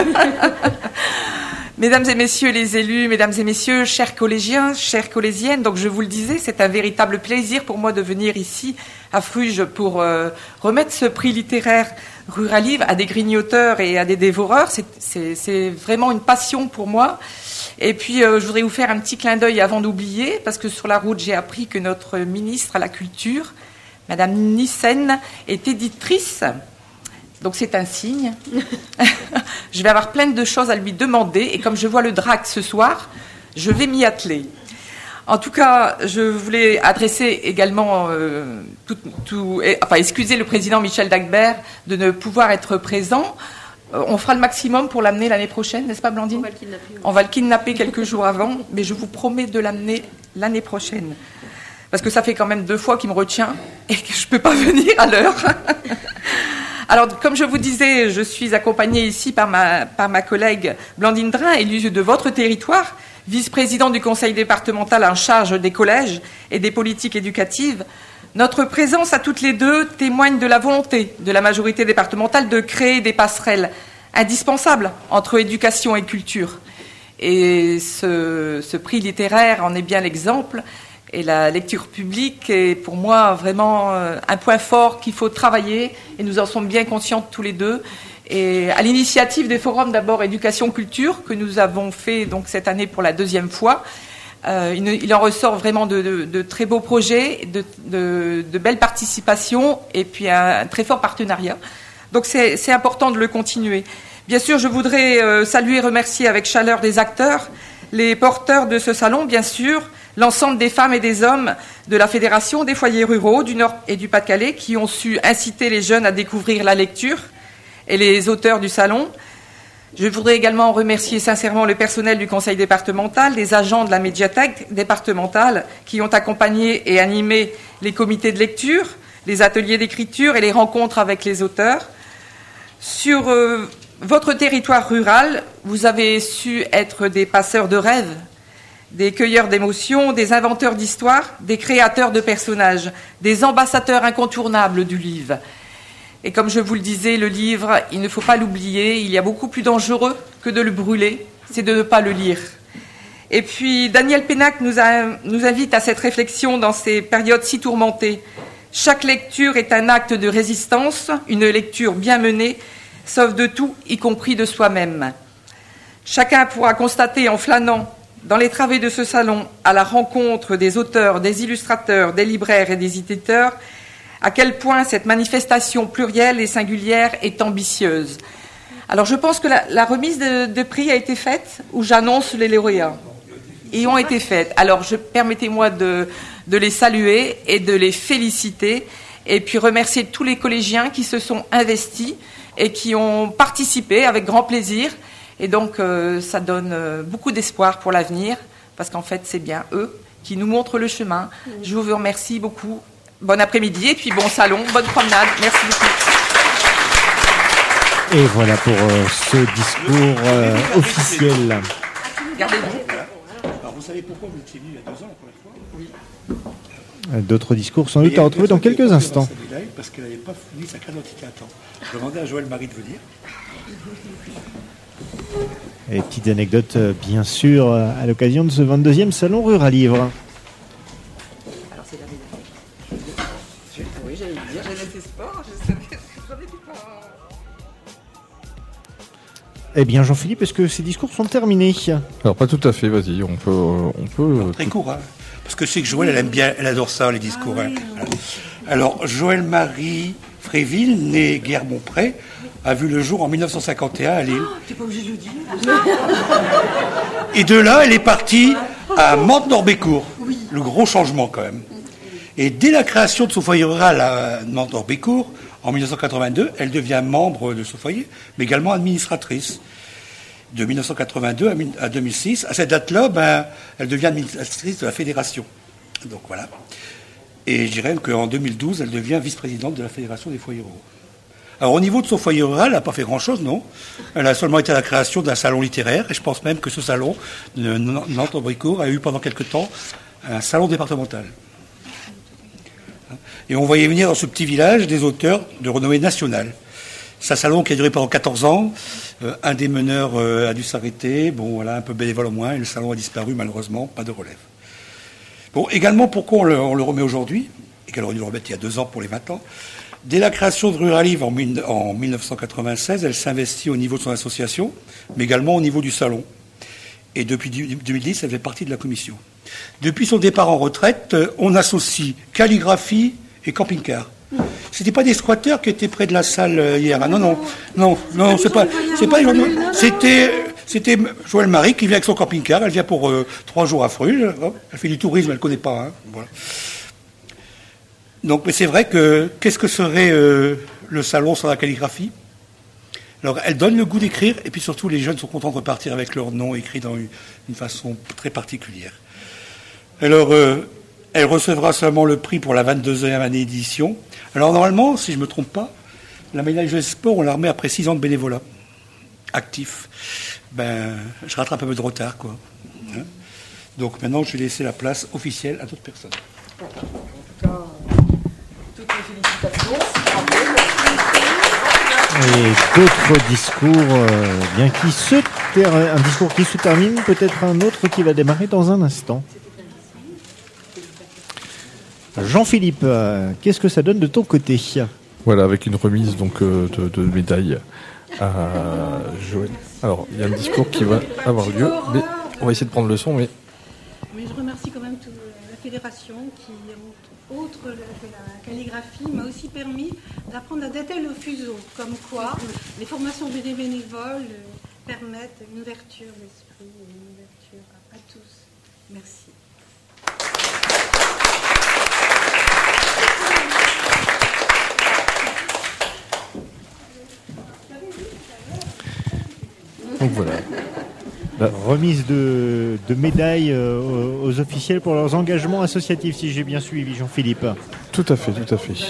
Mesdames et messieurs les élus, mesdames et messieurs, chers collégiens, chères collégiennes, donc je vous le disais, c'est un véritable plaisir pour moi de venir ici à Fruges pour remettre ce prix littéraire Ruralivre à des grignoteurs et à des dévoreurs. C'est vraiment une passion pour moi. Et puis, je voudrais vous faire un petit clin d'œil avant d'oublier, parce que sur la route, j'ai appris que notre ministre à la Culture, Madame Nyssen, est éditrice. Donc c'est un signe. Je vais avoir plein de choses à lui demander, et comme je vois le DRAC ce soir, je vais m'y atteler. En tout cas, je voulais adresser également excuser le président Michel Dagbert de ne pouvoir être présent. On fera le maximum pour l'amener l'année prochaine, n'est-ce pas Blandine ? On va le kidnapper quelques jours avant, mais je vous promets de l'amener l'année prochaine. Parce que ça fait quand même 2 fois qu'il me retient et que je ne peux pas venir à l'heure. Alors, comme je vous disais, je suis accompagnée ici par ma collègue Blandine Drin, élue de votre territoire, vice-présidente du conseil départemental en charge des collèges et des politiques éducatives. Notre présence à toutes les deux témoigne de la volonté de la majorité départementale de créer des passerelles indispensables entre éducation et culture. Et ce prix littéraire en est bien l'exemple. Et la lecture publique est pour moi vraiment un point fort qu'il faut travailler. Et nous en sommes bien conscientes tous les deux. Et à l'initiative des forums d'abord éducation-culture que nous avons fait donc cette année pour la 2e fois, il en ressort vraiment de très beaux projets, de belles participations et puis un très fort partenariat. Donc c'est important de le continuer. Bien sûr, je voudrais saluer et remercier avec chaleur les acteurs, les porteurs de ce salon, bien sûr, l'ensemble des femmes et des hommes de la Fédération des foyers ruraux du Nord et du Pas-de-Calais qui ont su inciter les jeunes à découvrir la lecture et les auteurs du salon. Je voudrais également remercier sincèrement le personnel du conseil départemental, les agents de la médiathèque départementale qui ont accompagné et animé les comités de lecture, les ateliers d'écriture et les rencontres avec les auteurs. Sur votre territoire rural, vous avez su être des passeurs de rêves, des cueilleurs d'émotions, des inventeurs d'histoires, des créateurs de personnages, des ambassadeurs incontournables du livre. Et comme je vous le disais, le livre, il ne faut pas l'oublier, il y a beaucoup plus dangereux que de le brûler, c'est de ne pas le lire. Et puis, Daniel Pénac nous invite à cette réflexion dans ces périodes si tourmentées. Chaque lecture est un acte de résistance, une lecture bien menée, sauve de tout, y compris de soi-même. Chacun pourra constater en flânant dans les travées de ce salon, à la rencontre des auteurs, des illustrateurs, des libraires et des éditeurs, à quel point cette manifestation plurielle et singulière est ambitieuse. Alors je pense que la remise de prix a été faite, où j'annonce les lauréats. Et ont été faites. Alors permettez-moi de les saluer et de les féliciter, et puis remercier tous les collégiens qui se sont investis et qui ont participé avec grand plaisir. Et donc ça donne beaucoup d'espoir pour l'avenir, parce qu'en fait c'est bien eux qui nous montrent le chemin. Je vous remercie beaucoup. Bon après-midi et puis bon salon, bonne promenade. Merci beaucoup. Et voilà pour ce discours officiel. Gardez-vous. Alors vous savez pourquoi vous étiez venu il y a 2 ans la première fois ? Oui. D'autres discours sans doute à retrouver dans quelques instants. Parce qu'elle n'avait pas fini sa carte d'identité à temps. Je demandais à Joël Marie de venir. Et petites anecdotes, bien sûr, à l'occasion de ce 22e salon Rural Livre. Alors c'est la médaille. Oui, j'allais le dire, j'ai noté sport, je savais que j'en étais pas. Eh bien, Jean-Philippe, est-ce que ces discours sont terminés ? Alors, pas tout à fait, vas-y, on peut très court, hein. Parce que je sais que Joël, elle aime bien, elle adore ça, les discours. Ah, oui, hein. Alors, Joël-Marie Fréville, né Guermont-Près, a vu le jour en 1951 à Lille. T'es pas obligé de le dire. Et de là, elle est partie à Mantes-Norbécourt. Oui. Le gros changement, quand même. Et dès la création de son foyer rural à Mantes-Norbécourt, en 1982, elle devient membre de ce foyer, mais également administratrice. De 1982 à 2006. À cette date-là, elle devient administratrice de la fédération. Donc voilà. Et je dirais qu'en 2012, elle devient vice-présidente de la fédération des foyers ruraux. Alors au niveau de son foyer rural, elle n'a pas fait grand-chose, non. Elle a seulement été à la création d'un salon littéraire, et je pense même que ce salon de Nantes-Norbécourt a eu pendant quelque temps un salon départemental. Et on voyait venir dans ce petit village des auteurs de renommée nationale. C'est un salon qui a duré pendant 14 ans. Un des meneurs a dû s'arrêter. Bon, voilà, un peu bénévole au moins. Et le salon a disparu, malheureusement. Pas de relève. Bon, également, pourquoi on le remet aujourd'hui, et qu'elle aurait dû le remettre il y a 2 ans pour les 20 ans. Dès la création de Rural Livre en 1996, elle s'investit au niveau de son association, mais également au niveau du salon. Et depuis 2010, elle fait partie de la commission. Depuis son départ en retraite, on associe calligraphie et camping-car. C'était pas des squatteurs qui étaient près de la salle hier. Ah, non, c'est pas c'était Joël Marie qui vient avec son camping-car. Elle vient pour 3 jours à Fruges. Elle fait du tourisme, elle connaît pas. Hein. Voilà. Donc, mais c'est vrai que qu'est-ce que serait le salon sans la calligraphie ? Alors, elle donne le goût d'écrire, et puis surtout, les jeunes sont contents de repartir avec leur nom écrit dans une façon très particulière. Alors, elle recevra seulement le prix pour la 22e année édition. Alors, normalement, si je ne me trompe pas, la médaille Jeunesse Sport, on la remet après 6 ans de bénévolat actif. Je rattrape un peu de retard, quoi. Hein ? Donc, maintenant, je vais laisser la place officielle à d'autres personnes. En tout cas, toutes les félicitations. Et d'autres discours, bien qui se un discours qui se termine, peut-être un autre qui va démarrer dans un instant. Jean-Philippe, qu'est-ce que ça donne de ton côté ? Voilà, avec une remise donc de médaille à Joël. Alors, il y a un discours qui va avoir lieu, mais on va essayer de prendre le son. Mais je remercie quand même la fédération qui, entre autres que la calligraphie, m'a aussi permis d'apprendre à dater le fuseau, comme quoi les formations des bénévoles permettent une ouverture d'esprit et une ouverture à tous. Merci. donc voilà. La remise de médailles aux officiels pour leurs engagements associatifs, si j'ai bien suivi, Jean-Philippe. Tout à fait, tout à fait.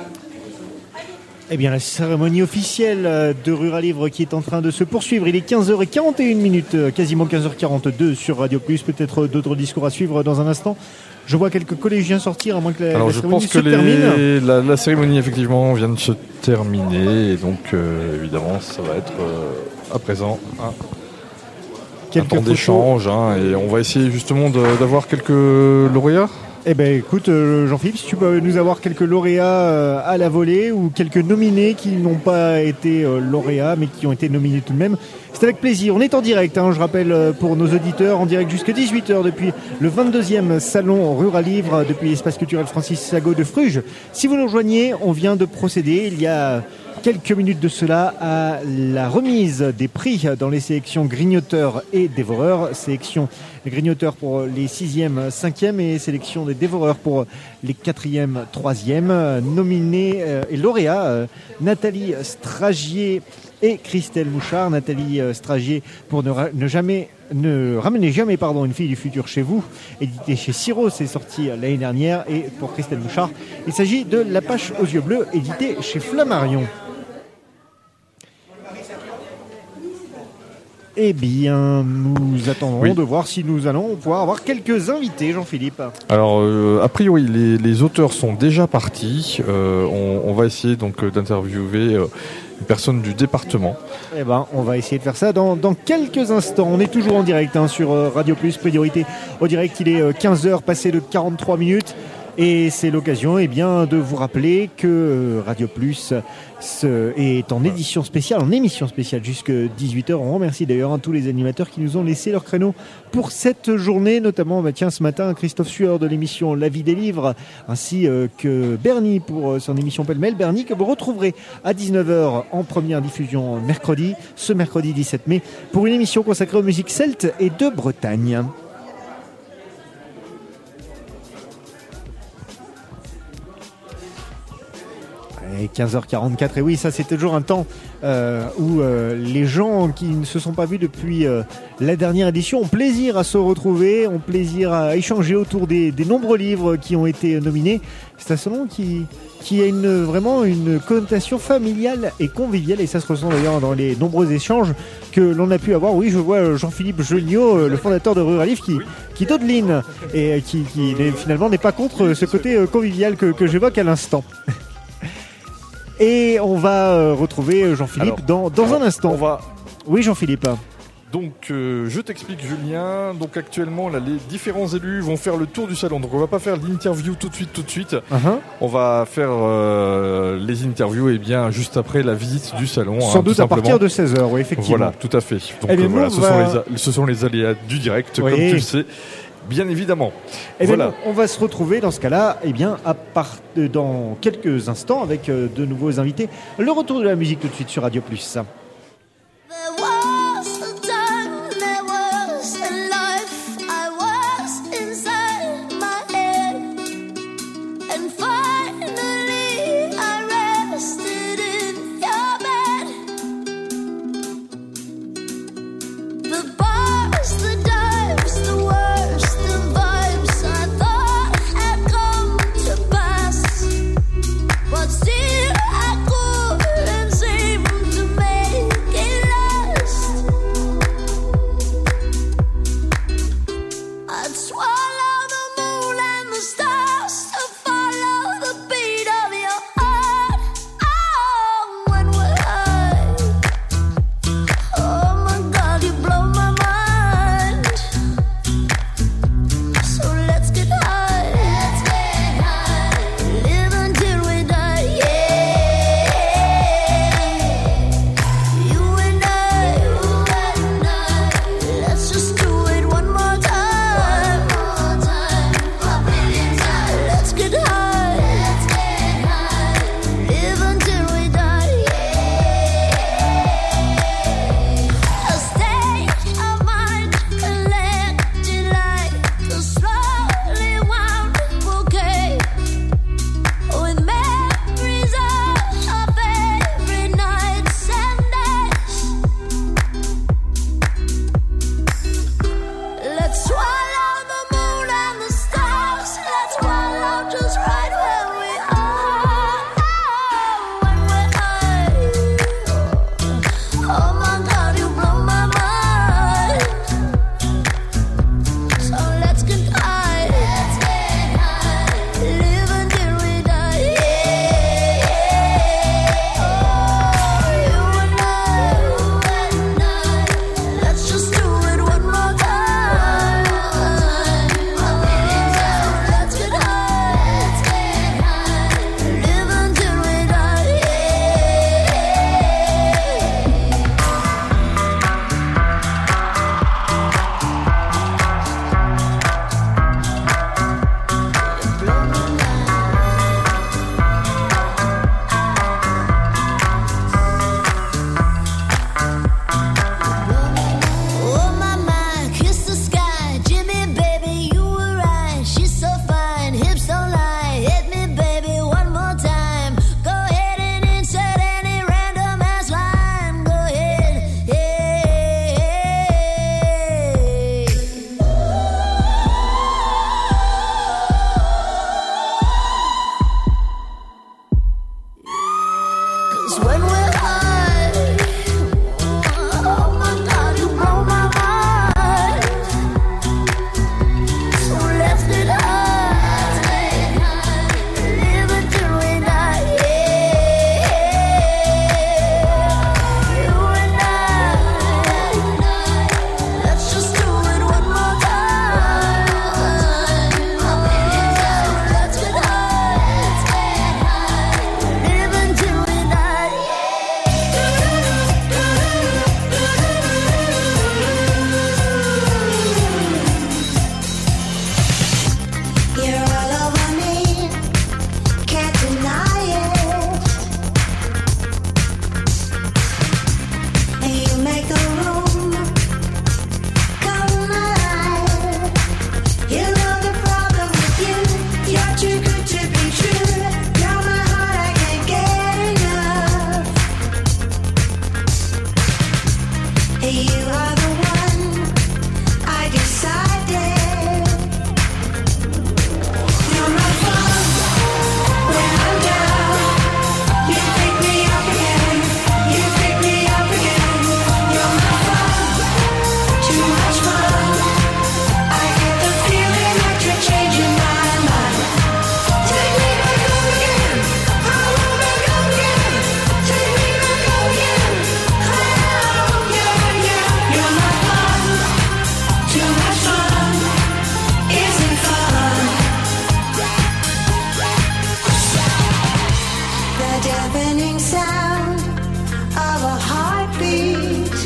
Eh bien, la cérémonie officielle de Rural Livre qui est en train de se poursuivre. Il est 15h41, quasiment 15h42 sur Radio Plus. Peut-être d'autres discours à suivre dans un instant. Je vois quelques collégiens sortir, à moins que la cérémonie se termine. La cérémonie, effectivement, vient de se terminer. Et donc, évidemment, ça va être à présent un temps d'échange. Et on va essayer justement d'avoir quelques lauréats. Eh bien, écoute, Jean-Philippe, si tu peux nous avoir quelques lauréats à la volée ou quelques nominés qui n'ont pas été lauréats, mais qui ont été nominés tout de même, c'est avec plaisir. On est en direct, je rappelle, pour nos auditeurs, en direct jusqu'à 18h depuis le 22e Salon Rural Livre, depuis l'Espace culturel Francis Sago de Fruges. Si vous nous rejoignez, on vient de procéder, il y a quelques minutes de cela, à la remise des prix dans les sélections Grignoteurs et Dévoreurs. Sélection Grignoteurs pour les 6e, 5e et sélection des Dévoreurs pour les 4e, 3e. Nominés et lauréats, Nathalie Stragier et Christelle Mouchard. Nathalie Stragier pour ne ramenez jamais une fille du futur chez vous, édité chez Siro, c'est sorti l'année dernière. Et pour Christelle Mouchard, il s'agit de L'Apache aux yeux bleus, édité chez Flammarion. Eh bien, nous attendons de voir si nous allons pouvoir avoir quelques invités, Jean-Philippe. Alors, a priori, les auteurs sont déjà partis. On va essayer donc d'interviewer une personne du département. Eh ben, on va essayer de faire ça dans quelques instants. On est toujours en direct sur Radio Plus, priorité au direct. Il est 15h, passé de 43 minutes. Et c'est l'occasion de vous rappeler que Radio Plus est en émission spéciale jusqu'à 18h. On remercie d'ailleurs tous les animateurs qui nous ont laissé leur créneau pour cette journée, notamment ce matin Christophe Sueur de l'émission La Vie des Livres, ainsi que Bernie pour son émission Pêle-mêle. Bernie que vous retrouverez à 19h en première diffusion ce mercredi 17 mai, pour une émission consacrée aux musiques celtes et de Bretagne. Et 15h44, et oui, ça c'est toujours un temps où les gens qui ne se sont pas vus depuis la dernière édition ont plaisir à se retrouver, ont plaisir à échanger autour des nombreux livres qui ont été nominés. C'est un salon qui a vraiment une connotation familiale et conviviale, et ça se ressent d'ailleurs dans les nombreux échanges que l'on a pu avoir. Oui, je vois Jean-Philippe Jeugnot, le fondateur de Rural Livre, qui dodeline et qui finalement n'est pas contre ce côté convivial que j'évoque à l'instant. Et on va retrouver Jean-Philippe dans un instant. Oui, Jean-Philippe. Donc, je t'explique, Julien. Donc, actuellement, là, les différents élus vont faire le tour du salon. Donc, on va pas faire l'interview tout de suite. Uh-huh. On va faire les interviews juste après la visite du salon. Sans doute à partir de 16h, oui, effectivement. Voilà, tout à fait. Donc, ce sont les aléas du direct, comme tu le sais. Bien évidemment. Voilà. On va se retrouver dans ce cas-là, dans quelques instants avec de nouveaux invités. Le retour de la musique tout de suite sur Radio Plus. Still I couldn't seem to make when we're high. Oh my God, you blow my mind. So let's get high, live until we die. You and I, let's just do it one more time. Let's get high, live until we die. You're all over me, can't deny it. And you make the room come alive. You know the problem with you, you're too good to be true. You're my heart, I can't get enough. And you are the one I decided. You're my fun when I'm down. You pick me up again. You pick me up again. You're my fun, too much fun. I get the feeling that you're changing my mind. Take me back home again. I want back home again. Take me back home again. Oh yeah, yeah. You're my fun, too much fun. Isn't fun. The deafening sound of a heartbeat.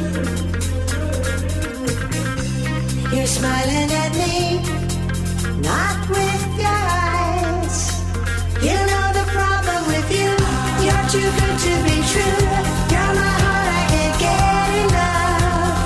You're smiling at me, not with your eyes. You know the problem with you, you're too good to be true. You're my heart, I can't get enough.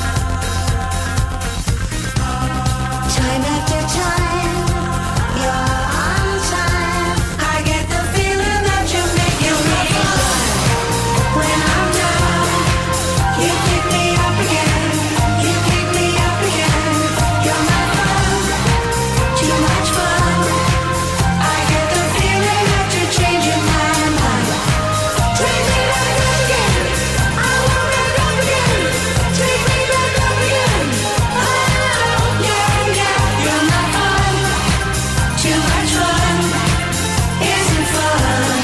Time after time, you're on time. I get the feeling that you're making me fun. When I'm down, you pick me up again. You pick me up again. You're my fun, too much fun. I get the feeling that you're changing my mind. Take me back up again. I want back up again. Take me back up again. Oh yeah, yeah. You're my fun, too much fun. Isn't fun.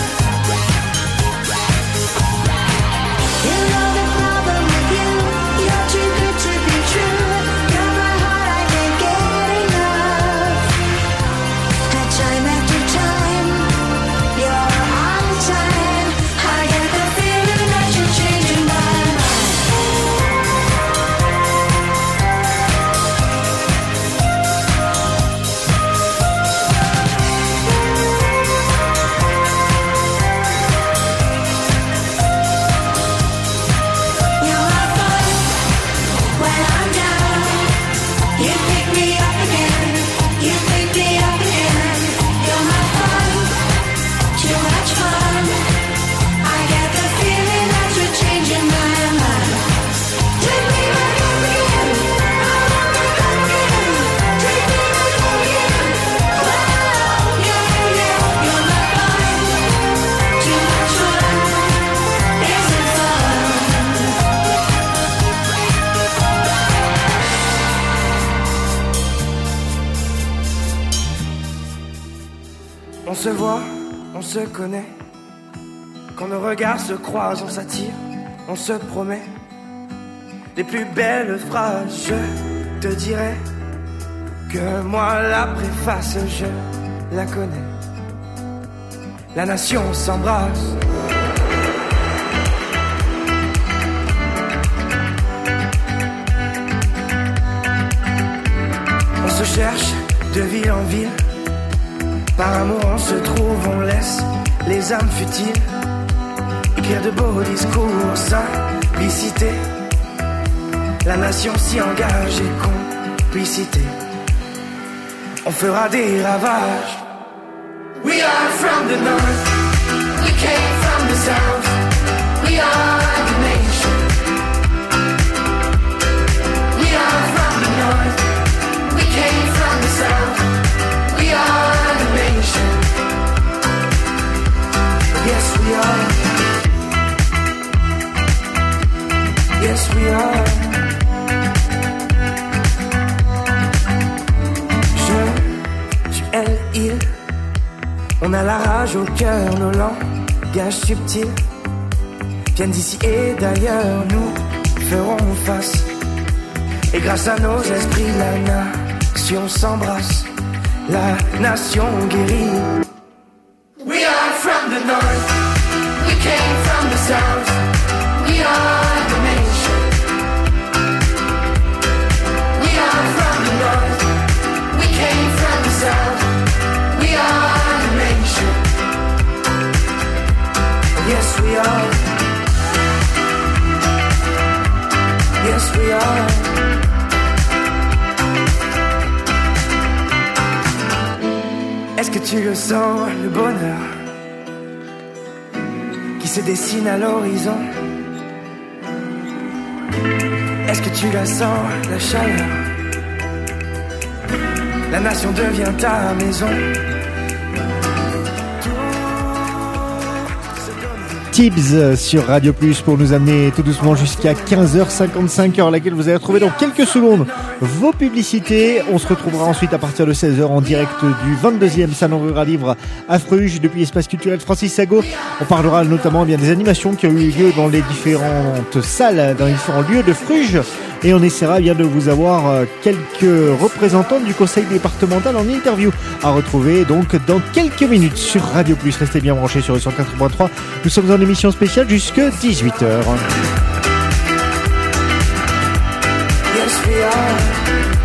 You know the problem with you, you're too good to be true. You're my heart, I can't get enough. And time after time, you're on time. I get the feeling that you're changing my mind. You're my fun when I'm down. You pick me up again. You pick me up again. You're my fun, too much fun. I get the feeling that you're changing my mind. Take me back up again. I want back up again. Take me back up again. Oh yeah, yeah. You're my fun, too much fun. Isn't fun. On se voit, on se connaît. Quand nos regards se croisent, on s'attire, on se promet. Les plus belles phrases, je te dirai que moi la préface, je la connais. La nation s'embrasse. On se cherche de ville en ville. Par amour on se trouve, on laisse les âmes futiles écrire de beaux discours, simplicité. La nation s'y engage et complicité. On fera des ravages. We are from the north, we came from the south. We are the nation. We are from the north, we came from the south. We are the nation. Yes, we are. we are. Je, tu, elle, il. On a la rage au cœur, nos langages subtils viennent d'ici et d'ailleurs, nous ferons face. Et grâce à nos esprits, la nation s'embrasse, la nation guérit. We are from the north, we came from the south, we are the nation. We are from the north, we came from the south, we are the nation. Yes we are, yes we are. Est-ce que tu le sens, le bonheur qui se dessine à l'horizon? Est-ce que tu la sens, la chaleur? La nation devient ta maison. Tibbs sur Radio Plus pour nous amener tout doucement jusqu'à 15h55, heure à laquelle vous allez retrouver dans quelques secondes vos publicités. On se retrouvera ensuite à partir de 16h en direct du 22e Salon Rural Livre à Fruges depuis l'Espace Culturel Francis Sago. On parlera notamment bien des animations qui ont eu lieu dans les différentes salles, dans les différents lieux de Fruges. Et on essaiera bien de vous avoir quelques représentants du conseil départemental en interview à retrouver donc dans quelques minutes sur Radio Plus. Restez bien branchés sur le 104.3. Nous sommes en émission spéciale jusqu'à 18h. Yes, we are.